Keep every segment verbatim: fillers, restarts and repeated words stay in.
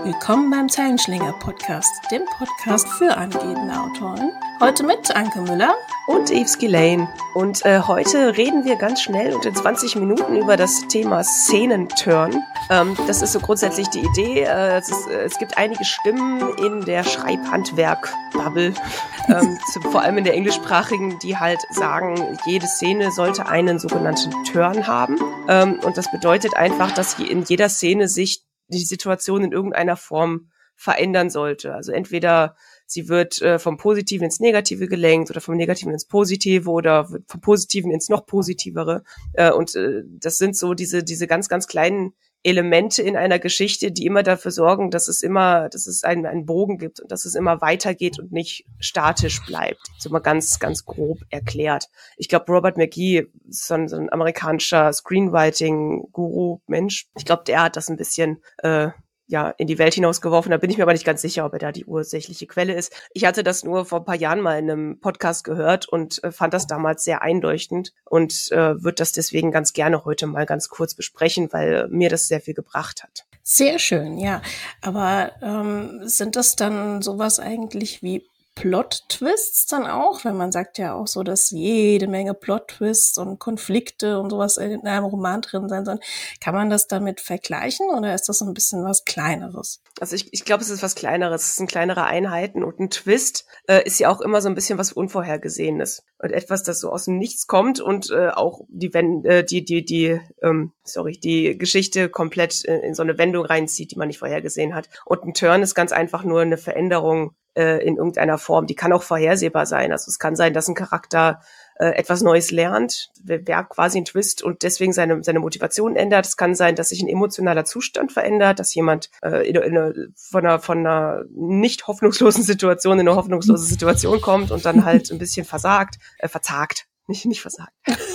Willkommen beim Zeilenschlinger-Podcast, dem Podcast für angehende Autoren. Heute mit Anke Müller und Yves Gillane. Und äh, heute reden wir ganz schnell und in zwanzig Minuten über das Thema Szenenturn. Ähm, das ist so grundsätzlich die Idee. Äh, es, ist, äh, es gibt einige Stimmen in der Schreibhandwerk-Bubble, ähm, zu, vor allem in der englischsprachigen, die halt sagen, jede Szene sollte einen sogenannten Turn haben. Ähm, und das bedeutet einfach, dass in jeder Szene sich die Situation in irgendeiner Form verändern sollte. Also entweder sie wird äh, vom Positiven ins Negative gelenkt oder vom Negativen ins Positive oder vom Positiven ins noch Positivere. Äh, und äh, das sind so diese diese ganz, ganz kleinen Elemente in einer Geschichte, die immer dafür sorgen, dass es immer, dass es einen, einen Bogen gibt und dass es immer weitergeht und nicht statisch bleibt. So mal ganz, ganz grob erklärt. Ich glaube, Robert McGee ist so ein, so ein amerikanischer Screenwriting-Guru, Mensch. Ich glaube, der hat das ein bisschen äh, ja in die Welt hinausgeworfen. Da bin ich mir aber nicht ganz sicher, ob er da die ursächliche Quelle ist. Ich hatte das nur vor ein paar Jahren mal in einem Podcast gehört und äh, fand das damals sehr einleuchtend und äh, würde das deswegen ganz gerne heute mal ganz kurz besprechen, weil mir das sehr viel gebracht hat. Sehr schön, ja. Aber ähm, sind das dann sowas eigentlich wie Plot-Twists dann auch? Weil man sagt ja auch so, dass jede Menge Plot-Twists und Konflikte und sowas in einem Roman drin sein sollen. Kann man das damit vergleichen oder ist das so ein bisschen was Kleineres? Also ich, ich glaube, es ist was Kleineres. Es sind kleinere Einheiten und ein Twist äh, ist ja auch immer so ein bisschen was Unvorhergesehenes und etwas, das so aus dem Nichts kommt und äh, auch die wenn äh, die die die ähm, sorry die Geschichte komplett in, in so eine Wendung reinzieht, die man nicht vorhergesehen hat. Und ein Turn ist ganz einfach nur eine Veränderung in irgendeiner Form. Die kann auch vorhersehbar sein. Also es kann sein, dass ein Charakter äh, etwas Neues lernt, wäre quasi ein Twist und deswegen seine seine Motivation ändert. Es kann sein, dass sich ein emotionaler Zustand verändert, dass jemand äh, in, in eine, von einer von einer nicht hoffnungslosen Situation in eine hoffnungslose Situation kommt und dann halt ein bisschen versagt, äh, verzagt. Nicht, nicht versagt.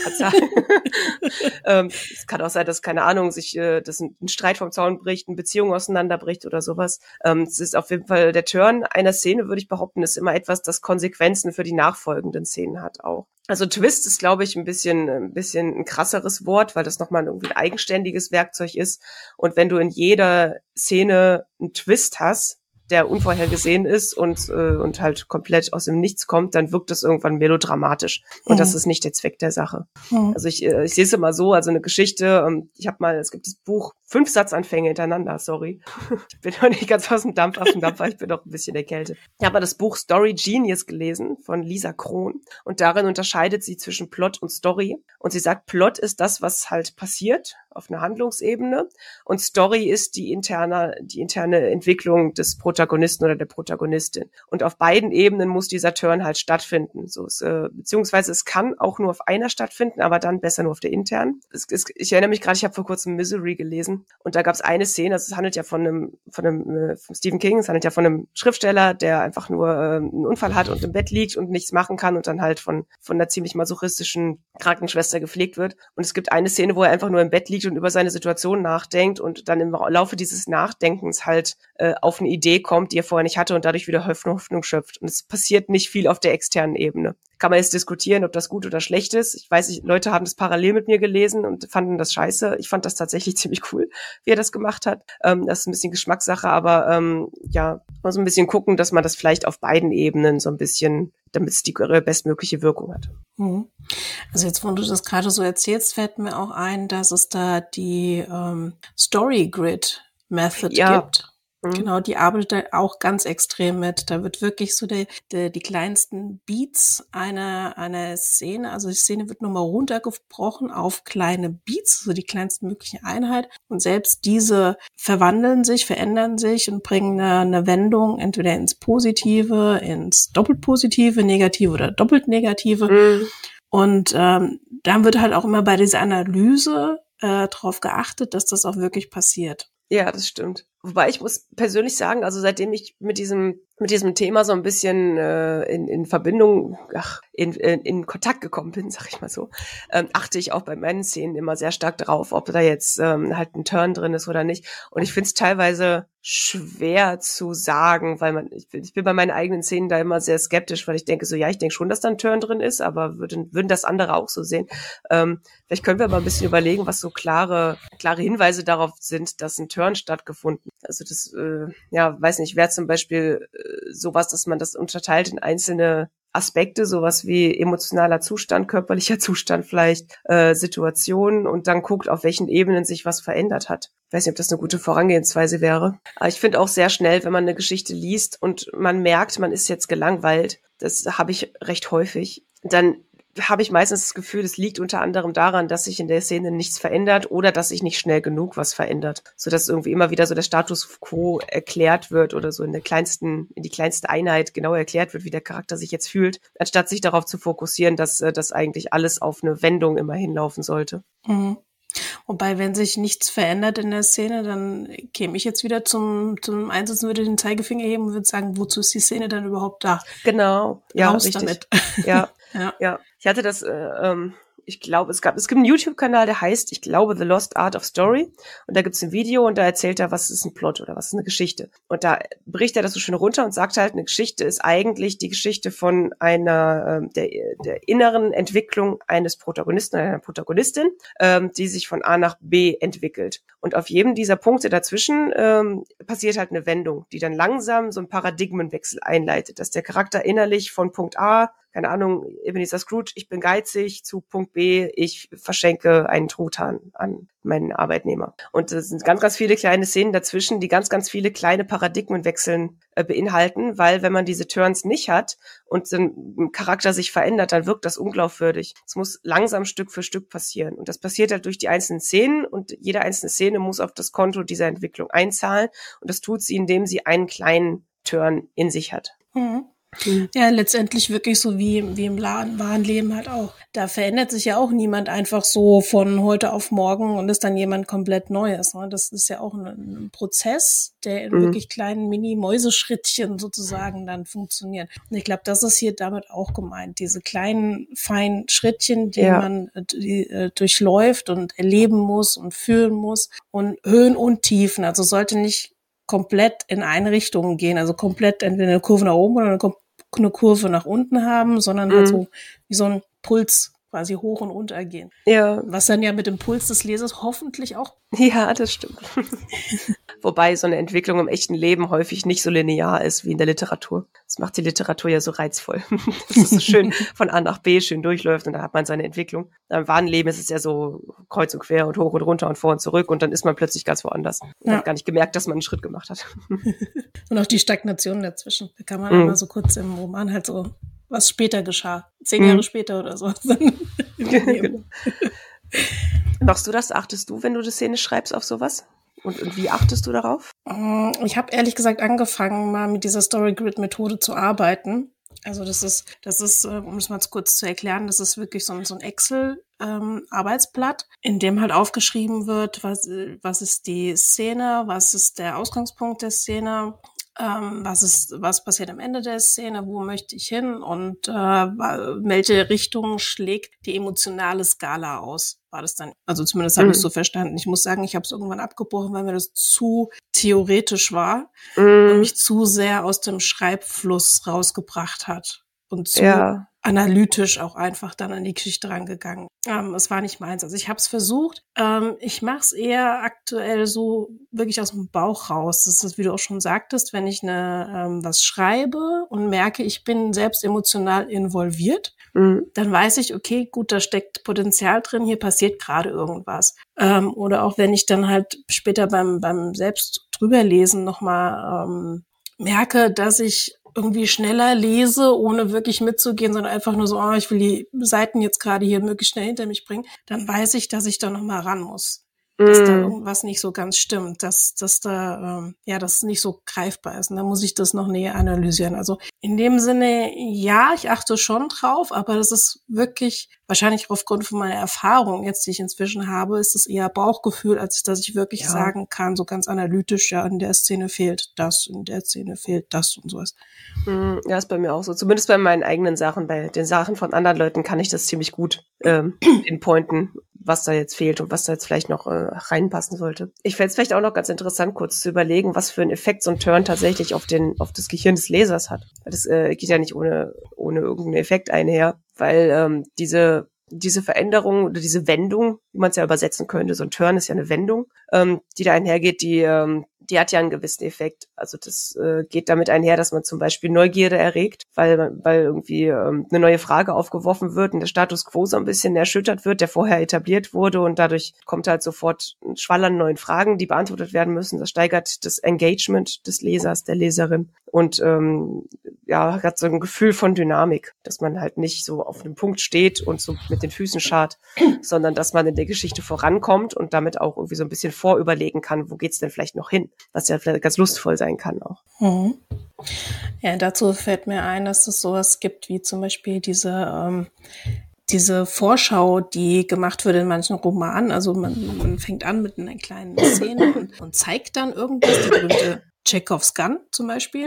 ähm, es kann auch sein, dass, keine Ahnung, sich, äh, dass ein, ein Streit vom Zaun bricht, eine Beziehung auseinanderbricht oder sowas. Ähm, es ist auf jeden Fall der Turn einer Szene, würde ich behaupten, ist immer etwas, das Konsequenzen für die nachfolgenden Szenen hat auch. Also Twist ist, glaube ich, ein bisschen, ein bisschen ein krasseres Wort, weil das nochmal irgendwie ein eigenständiges Werkzeug ist. Und wenn du in jeder Szene einen Twist hast, der unvorhergesehen ist und äh, und halt komplett aus dem Nichts kommt, dann wirkt das irgendwann melodramatisch. Und mhm. das ist nicht der Zweck der Sache. Mhm. Also ich, äh, ich sehe es immer so, also eine Geschichte, ähm, ich habe mal, es gibt das Buch Fünf Satzanfänge hintereinander, sorry. Ich bin noch nicht ganz aus dem Dampf, aus dem Dampf, weil ich bin noch ein bisschen erkältet. Ich habe mal das Buch Story Genius gelesen von Lisa Kron und darin unterscheidet sie zwischen Plot und Story. Und sie sagt, Plot ist das, was halt passiert auf einer Handlungsebene und Story ist die interne, die interne Entwicklung des Protagonisten oder der Protagonistin. Und auf beiden Ebenen muss dieser Turn halt stattfinden. So ist, äh, beziehungsweise es kann auch nur auf einer stattfinden, aber dann besser nur auf der internen. Es, es, ich erinnere mich gerade, ich habe vor kurzem Misery gelesen und da gab es eine Szene, also es handelt ja von einem, von einem äh, von Stephen King, es handelt ja von einem Schriftsteller, der einfach nur äh, einen Unfall hat und im Bett liegt und nichts machen kann und dann halt von von einer ziemlich masochistischen Krankenschwester gepflegt wird. Und es gibt eine Szene, wo er einfach nur im Bett liegt und über seine Situation nachdenkt und dann im Laufe dieses Nachdenkens halt äh, auf eine Idee kommt, die er vorher nicht hatte und dadurch wieder Hoffnung, Hoffnung schöpft. Und es passiert nicht viel auf der externen Ebene. Kann man jetzt diskutieren, ob das gut oder schlecht ist. Ich weiß nicht, Leute haben das parallel mit mir gelesen und fanden das scheiße. Ich fand das tatsächlich ziemlich cool, wie er das gemacht hat. Ähm, das ist ein bisschen Geschmackssache, aber ähm, ja, mal so ein bisschen gucken, dass man das vielleicht auf beiden Ebenen so ein bisschen, damit es die bestmögliche Wirkung hat. Also jetzt, wo du das gerade so erzählst, fällt mir auch ein, dass es da die ähm, Story Grid Method ja. gibt. Genau, die arbeitet auch ganz extrem mit. Da wird wirklich so die, die, die kleinsten Beats einer, einer Szene, also die Szene wird nochmal runtergebrochen auf kleine Beats, so die kleinsten möglichen Einheit. Und selbst diese verwandeln sich, verändern sich und bringen eine, eine Wendung entweder ins Positive, ins doppelt Positive, Negative oder doppelt Negative. Mhm. Und ähm, dann wird halt auch immer bei dieser Analyse äh, darauf geachtet, dass das auch wirklich passiert. Ja, das stimmt. Wobei ich muss persönlich sagen, also seitdem ich mit diesem mit diesem Thema so ein bisschen äh, in, in Verbindung, ach, in, in, in Kontakt gekommen bin, sag ich mal so, ähm, achte ich auch bei meinen Szenen immer sehr stark drauf, ob da jetzt ähm, halt ein Turn drin ist oder nicht. Und ich finde es teilweise schwer zu sagen, weil man, ich bin, ich bin bei meinen eigenen Szenen da immer sehr skeptisch, weil ich denke so, ja, ich denke schon, dass da ein Turn drin ist, aber würden, würden das andere auch so sehen. Ähm, vielleicht können wir mal ein bisschen überlegen, was so klare, klare Hinweise darauf sind, dass ein Turn stattgefunden. Also das, äh, ja, weiß nicht, wäre zum Beispiel äh, sowas, dass man das unterteilt in einzelne Aspekte, sowas wie emotionaler Zustand, körperlicher Zustand vielleicht, äh, Situationen und dann guckt, auf welchen Ebenen sich was verändert hat. Ich weiß nicht, ob das eine gute Vorangehensweise wäre. Aber ich finde auch sehr schnell, wenn man eine Geschichte liest und man merkt, man ist jetzt gelangweilt, das habe ich recht häufig, dann habe ich meistens das Gefühl, es liegt unter anderem daran, dass sich in der Szene nichts verändert oder dass sich nicht schnell genug was verändert, sodass irgendwie immer wieder so der Status quo erklärt wird oder so in der kleinsten, in die kleinste Einheit genau erklärt wird, wie der Charakter sich jetzt fühlt, anstatt sich darauf zu fokussieren, dass das eigentlich alles auf eine Wendung immer hinlaufen sollte. Mhm. Wobei, wenn sich nichts verändert in der Szene, dann käme ich jetzt wieder zum, zum Einsatz, würde den Zeigefinger heben und würde sagen, wozu ist die Szene dann überhaupt da? Genau, ja, Raus richtig. damit. Ja, ja. ja. Ich hatte das, äh, ähm, ich glaube, es gab, es gibt einen YouTube-Kanal, der heißt, ich glaube, The Lost Art of Story. Und da gibt's ein Video und da erzählt er, was ist ein Plot oder was ist eine Geschichte. Und da bricht er das so schön runter und sagt halt, eine Geschichte ist eigentlich die Geschichte von einer, ähm, der, der inneren Entwicklung eines Protagonisten oder einer Protagonistin, ähm, die sich von A nach B entwickelt. Und auf jedem dieser Punkte dazwischen ähm, passiert halt eine Wendung, die dann langsam so einen Paradigmenwechsel einleitet, dass der Charakter innerlich von Punkt A, keine Ahnung, Ebenezer Scrooge, ich bin geizig, zu Punkt B, ich verschenke einen Truthahn an meinen Arbeitnehmer. Und es sind ganz, ganz viele kleine Szenen dazwischen, die ganz, ganz viele kleine Paradigmenwechseln äh, beinhalten, weil wenn man diese Turns nicht hat und ein Charakter sich verändert, dann wirkt das unglaubwürdig. Es muss langsam Stück für Stück passieren. Und das passiert halt durch die einzelnen Szenen und jede einzelne Szene muss auf das Konto dieser Entwicklung einzahlen. Und das tut sie, indem sie einen kleinen Turn in sich hat. Mhm. Ja, letztendlich wirklich so wie, wie im wahren Leben halt auch. Da verändert sich ja auch niemand einfach so von heute auf morgen und ist dann jemand komplett Neues. Ne? Das ist ja auch ein, ein Prozess, der in mhm. wirklich kleinen Mini-Mäuseschrittchen sozusagen dann funktioniert. Und ich glaube, das ist hier damit auch gemeint. Diese kleinen, feinen Schrittchen, die ja. man die, äh, durchläuft und erleben muss und fühlen muss und Höhen und Tiefen. Also sollte nicht komplett in eine Richtung gehen, also komplett entweder eine Kurve nach oben oder eine, eine Kurve nach unten haben, sondern mhm. halt so wie so ein Puls quasi hoch und runter gehen. Ja. Was dann ja mit dem Puls des Lesers hoffentlich auch. Ja, das stimmt. Wobei so eine Entwicklung im echten Leben häufig nicht so linear ist wie in der Literatur. Das macht die Literatur ja so reizvoll. Dass es so schön von A nach B schön durchläuft und da hat man seine Entwicklung. Im wahren Leben ist es ja so kreuz und quer und hoch und runter und vor und zurück und dann ist man plötzlich ganz woanders. Man ja. hat gar nicht gemerkt, dass man einen Schritt gemacht hat. Und auch die Stagnation dazwischen. Da kann man mhm. immer so kurz im Roman halt so, was später geschah. Zehn mhm. Jahre später oder so. Genau. Machst du das? Achtest du, wenn du die Szene schreibst, auf sowas? Und, und wie achtest du darauf? Ich habe ehrlich gesagt angefangen, mal mit dieser Story Grid Methode zu arbeiten. Also das ist, das ist, um es mal kurz zu erklären, das ist wirklich so ein, so ein Excel-Arbeitsblatt, ähm, in dem halt aufgeschrieben wird, was, was ist die Szene, was ist der Ausgangspunkt der Szene, ähm, was ist, was passiert am Ende der Szene, wo möchte ich hin und äh, welche Richtung schlägt die emotionale Skala aus. War das dann, also zumindest habe mhm. ich es so verstanden. Ich muss sagen, ich habe es irgendwann abgebrochen, weil mir das zu theoretisch war mhm. und mich zu sehr aus dem Schreibfluss rausgebracht hat und zu ja. analytisch auch einfach dann an die Geschichte rangegangen. Ähm, es war nicht meins. Also ich habe es versucht. Ähm, ich mache es eher aktuell so wirklich aus dem Bauch raus. Das ist, wie du auch schon sagtest, wenn ich eine ähm, was schreibe und merke, ich bin selbst emotional involviert, mhm. dann weiß ich, okay, gut, da steckt Potenzial drin, hier passiert gerade irgendwas. Ähm, oder auch wenn ich dann halt später beim beim selbst drüberlesen nochmal ähm, merke, dass ich irgendwie schneller lese, ohne wirklich mitzugehen, sondern einfach nur so, oh, ich will die Seiten jetzt gerade hier möglichst schnell hinter mich bringen, dann weiß ich, dass ich da nochmal ran muss. dass da irgendwas nicht so ganz stimmt, dass, dass da, ähm, ja, dass es nicht so greifbar ist. Und da muss ich das noch näher analysieren. Also in dem Sinne, ja, ich achte schon drauf, aber das ist wirklich, wahrscheinlich aufgrund von meiner Erfahrung jetzt, die ich inzwischen habe, ist es eher Bauchgefühl, als dass ich wirklich ja. sagen kann, so ganz analytisch, ja, in der Szene fehlt das, in der Szene fehlt das und sowas. Ja, ist bei mir auch so. Zumindest bei meinen eigenen Sachen. Bei den Sachen von anderen Leuten kann ich das ziemlich gut ähm, pinpointen, was da jetzt fehlt und was da jetzt vielleicht noch äh, reinpassen sollte. Ich fände es vielleicht auch noch ganz interessant, kurz zu überlegen, was für einen Effekt so ein Turn tatsächlich auf den auf das Gehirn des Lesers hat. Das äh, geht ja nicht ohne ohne irgendeinen Effekt einher, weil ähm, diese diese Veränderung oder diese Wendung, wie man es ja übersetzen könnte, so ein Turn ist ja eine Wendung, ähm, die da einhergeht, die ähm, die hat ja einen gewissen Effekt. Also das äh, geht damit einher, dass man zum Beispiel Neugierde erregt, weil weil irgendwie ähm, eine neue Frage aufgeworfen wird und der Status quo so ein bisschen erschüttert wird, der vorher etabliert wurde, und dadurch kommt halt sofort ein Schwall an neuen Fragen, die beantwortet werden müssen. Das steigert das Engagement des Lesers, der Leserin, und ähm, ja, hat so ein Gefühl von Dynamik, dass man halt nicht so auf einem Punkt steht und so mit den Füßen scharrt, sondern dass man in der Geschichte vorankommt und damit auch irgendwie so ein bisschen vorüberlegen kann, wo geht's denn vielleicht noch hin, was ja vielleicht ganz lustvoll sein kann auch. Mhm. Ja, dazu fällt mir ein, dass es sowas gibt wie zum Beispiel diese ähm, diese Vorschau, die gemacht wird in manchen Romanen. Also man, man fängt an mit einer kleinen Szene und, und zeigt dann irgendwas, die berühmte Chekhovs Gun zum Beispiel,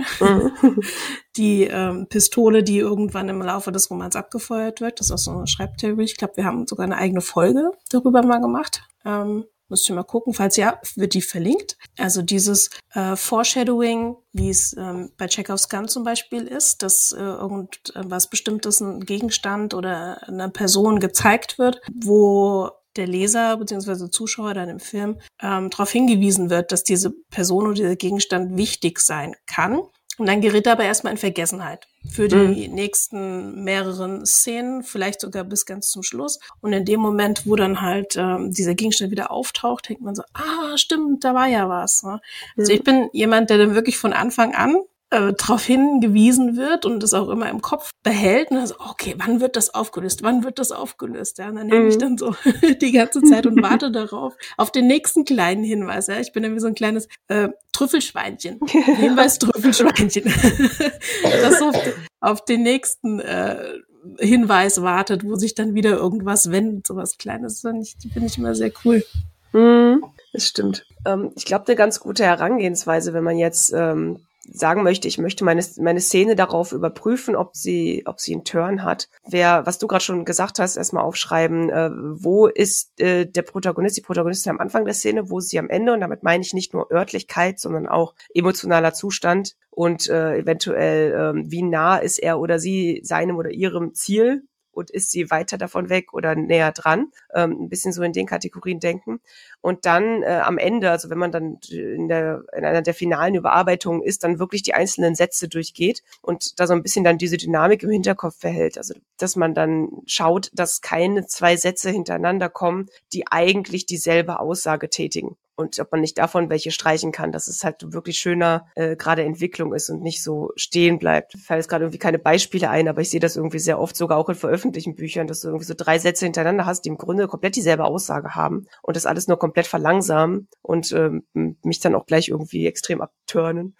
die ähm, Pistole, die irgendwann im Laufe des Romans abgefeuert wird. Das ist auch so eine Schreibtheorie. Ich glaube, wir haben sogar eine eigene Folge darüber mal gemacht. Ähm, müsst ihr mal gucken. Falls ja, wird die verlinkt. Also dieses äh, Foreshadowing, wie es ähm, bei Chekhovs Gun zum Beispiel ist, dass äh, irgendwas Bestimmtes, ein Gegenstand oder eine Person gezeigt wird, wo der Leser bzw. Zuschauer dann im Film ähm, darauf hingewiesen wird, dass diese Person oder dieser Gegenstand wichtig sein kann. Und dann gerät er aber erstmal in Vergessenheit für die mhm. nächsten mehreren Szenen, vielleicht sogar bis ganz zum Schluss. Und in dem Moment, wo dann halt ähm, dieser Gegenstand wieder auftaucht, denkt man so, ah, stimmt, da war ja was. Ne? Also mhm. ich bin jemand, der dann wirklich von Anfang an äh, darauf hingewiesen wird und das auch immer im Kopf behält. Und dann so, okay, wann wird das aufgelöst? Wann wird das aufgelöst? Ja, und dann hänge ich dann so die ganze Zeit und warte darauf, auf den nächsten kleinen Hinweis. Ja, ich bin dann wie so ein kleines äh, Trüffelschweinchen. Hinweis Trüffelschweinchen. das auf, auf den nächsten äh, Hinweis wartet, wo sich dann wieder irgendwas wendet, so was Kleines. Das finde ich, finde ich immer sehr cool. Mm, das stimmt. Ähm, ich glaube, eine ganz gute Herangehensweise, wenn man jetzt ähm, sagen möchte, ich möchte meine meine Szene darauf überprüfen, ob sie ob sie einen Turn hat. Wer, was du gerade schon gesagt hast, erstmal aufschreiben, äh, wo ist äh, der Protagonist, die Protagonistin am Anfang der Szene, wo ist sie am Ende, und damit meine ich nicht nur Örtlichkeit, sondern auch emotionaler Zustand und äh, eventuell äh, wie nah ist er oder sie seinem oder ihrem Ziel. Und ist sie weiter davon weg oder näher dran? Ähm, ein bisschen so in den Kategorien denken. Und dann äh, am Ende, also wenn man dann in, der, in einer der finalen Überarbeitungen ist, dann wirklich die einzelnen Sätze durchgeht und da so ein bisschen dann diese Dynamik im Hinterkopf behält. Also dass man dann schaut, dass keine zwei Sätze hintereinander kommen, die eigentlich dieselbe Aussage tätigen. Und ob man nicht davon welche streichen kann, dass es halt wirklich schöner äh, gerade Entwicklung ist und nicht so stehen bleibt. Mir fallen jetzt gerade irgendwie keine Beispiele ein, aber ich sehe das irgendwie sehr oft, sogar auch in veröffentlichten Büchern, dass du irgendwie so drei Sätze hintereinander hast, die im Grunde komplett dieselbe Aussage haben und das alles nur komplett verlangsamen und ähm, mich dann auch gleich irgendwie extrem abturnen.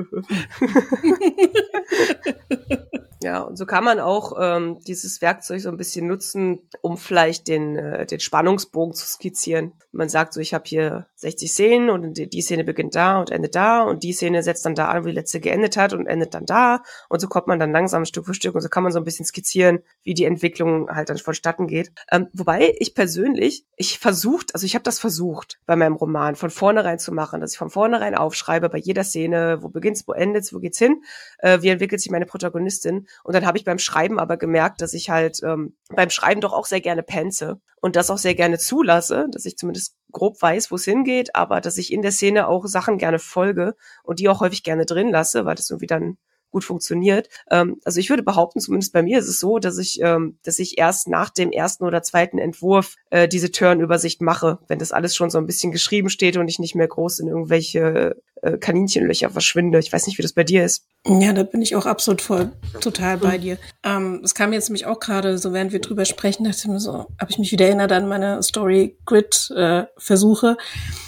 Ja, und so kann man auch ähm, dieses Werkzeug so ein bisschen nutzen, um vielleicht den äh, den Spannungsbogen zu skizzieren. Man sagt so, ich habe hier sechzig Szenen und die, die Szene beginnt da und endet da und die Szene setzt dann da an, wo die letzte geendet hat und endet dann da, und so kommt man dann langsam Stück für Stück und so kann man so ein bisschen skizzieren, wie die Entwicklung halt dann vonstatten geht. Ähm, wobei ich persönlich, ich versucht, also ich habe das versucht bei meinem Roman von vornherein zu machen, dass ich von vornherein aufschreibe bei jeder Szene, wo beginnt's, wo endet's, wo geht's hin, äh, wie entwickelt sich meine Protagonistin. Und dann habe ich beim Schreiben aber gemerkt, dass ich halt ähm, beim Schreiben doch auch sehr gerne pantse und das auch sehr gerne zulasse, dass ich zumindest grob weiß, wo es hingeht, aber dass ich in der Szene auch Sachen gerne folge und die auch häufig gerne drin lasse, weil das irgendwie dann gut funktioniert. Ähm, also ich würde behaupten, zumindest bei mir ist es so, dass ich, ähm, dass ich erst nach dem ersten oder zweiten Entwurf äh, diese Turn-Übersicht mache, wenn das alles schon so ein bisschen geschrieben steht und ich nicht mehr groß in irgendwelche äh, Kaninchenlöcher verschwinde. Ich weiß nicht, wie das bei dir ist. Ja, da bin ich auch absolut voll total bei dir. Ähm, es kam jetzt nämlich auch gerade, so während wir drüber sprechen, dachte ich mir so, habe ich mich wieder erinnert an meine Story-Grid-Versuche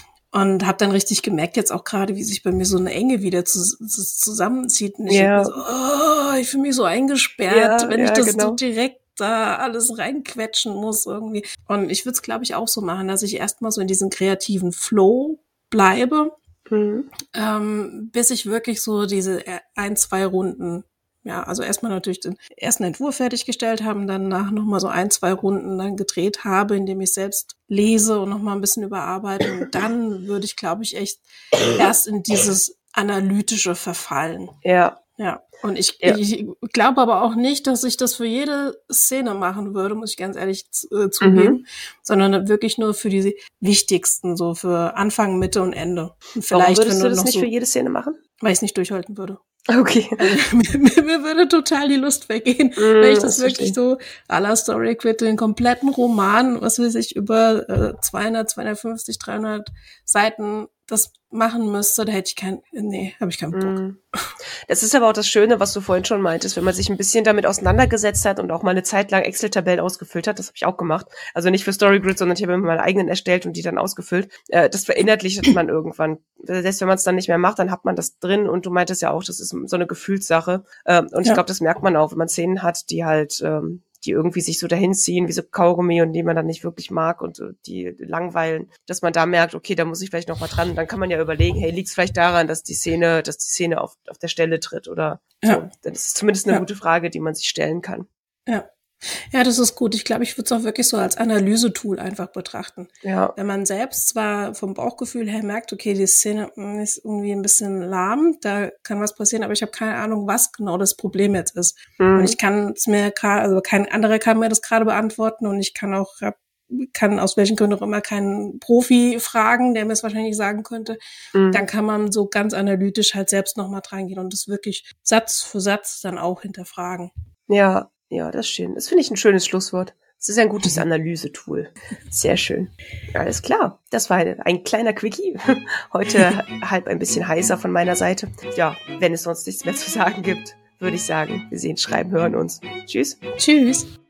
und habe dann richtig gemerkt jetzt auch gerade, wie sich bei mir so eine Enge wieder zu, zu, zusammenzieht. Und ich Ja. denke mir so, oh, ich fühle mich so eingesperrt, Ja, wenn ja, ich das genau. so direkt da alles reinquetschen muss irgendwie. Und ich würde es, glaube ich, auch so machen, dass ich erstmal so in diesem kreativen Flow bleibe, Mhm. ähm, bis ich wirklich so diese ein, zwei Runden, ja, also erstmal natürlich den ersten Entwurf fertiggestellt haben, danach nochmal so ein, zwei Runden dann gedreht habe, indem ich selbst lese und nochmal ein bisschen überarbeite. Und dann würde ich, glaube ich, echt erst in dieses analytische verfallen. Ja. Ja, und ich, Ja. ich glaube aber auch nicht, dass ich das für jede Szene machen würde, muss ich ganz ehrlich äh, zugeben, Mhm. sondern wirklich nur für die wichtigsten, so für Anfang, Mitte und Ende. Und Warum vielleicht, würdest wenn du du das noch nicht so, für jede Szene machen? weil ich es nicht durchhalten würde. Okay. Also, mir, mir, mir würde total die Lust vergehen, Mm, wenn ich das das wirklich verstehe. so à la Story Quit, den kompletten Roman, was weiß ich, über äh, zweihundert, zweihundertfünfzig, dreihundert Seiten das machen müsste, da hätte ich keinen, nee, habe ich keinen Bock. Mm. Das ist aber auch das Schöne, was du vorhin schon meintest, wenn man sich ein bisschen damit auseinandergesetzt hat und auch mal eine Zeit lang Excel-Tabellen ausgefüllt hat, das habe ich auch gemacht. Also nicht für Storygrid, sondern ich habe mir meine eigenen erstellt und die dann ausgefüllt. Äh, das verinnerlicht man irgendwann. Selbst wenn man es dann nicht mehr macht, dann hat man das drin und du meintest ja auch, das ist so eine Gefühlssache. Ähm, und ich Ja. glaube, das merkt man auch, wenn man Szenen hat, die halt ähm, die irgendwie sich so dahin ziehen, wie so Kaugummi und die man dann nicht wirklich mag und äh, die langweilen, dass man da merkt, okay, da muss ich vielleicht noch mal dran. Und dann kann man ja überlegen, hey, liegt es vielleicht daran, dass die Szene, dass die Szene auf, auf der Stelle tritt oder Ja. so. Das ist zumindest eine Ja. gute Frage, die man sich stellen kann. Ja. Ja, das ist gut. Ich glaube, ich würde es auch wirklich so als Analysetool einfach betrachten. Ja. Wenn man selbst zwar vom Bauchgefühl her merkt, okay, die Szene ist irgendwie ein bisschen lahm, da kann was passieren, aber ich habe keine Ahnung, was genau das Problem jetzt ist. Mhm. Und ich kann es mir gerade, also kein anderer kann mir das gerade beantworten und ich kann auch, kann aus welchen Gründen auch immer keinen Profi fragen, der mir es wahrscheinlich sagen könnte. Mhm. Dann kann man so ganz analytisch halt selbst nochmal dran gehen und das wirklich Satz für Satz dann auch hinterfragen. Ja, ja, das ist schön. Das finde ich ein schönes Schlusswort. Es ist ein gutes Analysetool. Sehr schön. Alles klar. Das war ein, ein kleiner Quickie. Heute halb ein bisschen heißer von meiner Seite. Ja, wenn es sonst nichts mehr zu sagen gibt, würde ich sagen, wir sehen, schreiben, hören uns. Tschüss. Tschüss.